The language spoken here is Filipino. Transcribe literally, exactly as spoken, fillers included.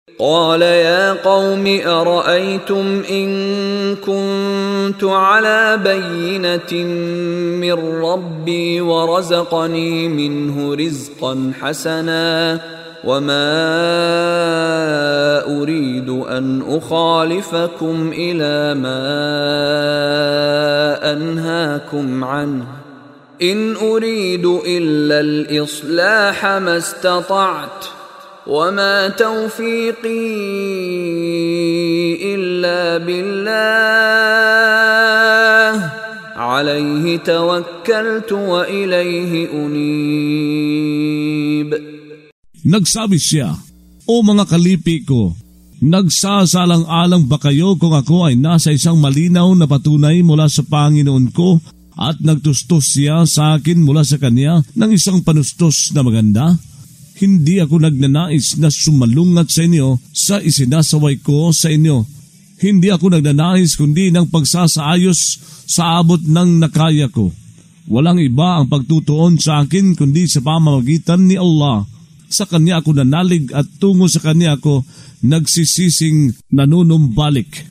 قال يا قوم أرأيتم إن كنت على بينة من ربي ورزقني منه رزقا حسنا وما أريد أن أخالفكم إلى ما أنهاكم عنه إن أريد إلا الإصلاح ما استطعت وما توفيقي إلا بالله عليه توكلت وإليه أنيب. Nagsabi siya, O mga kalipi ko, nagsasalang-alang ba kayo kung ako ay nasa isang malinaw na patunay mula sa Panginoon ko at nagtustos siya sa akin mula sa kanya ng isang panustos na maganda? Hindi ako nagnanais na sumalungat sa inyo sa isinasaway ko sa inyo. Hindi ako nagnanais kundi ng pagsasaayos sa abot ng nakaya ko. Walang iba ang pagtutuon sa akin kundi sa pamamagitan ni Allah. Sa Kanya ako nanalig at tungo sa Kanya ako nagsisising nanunumbalik.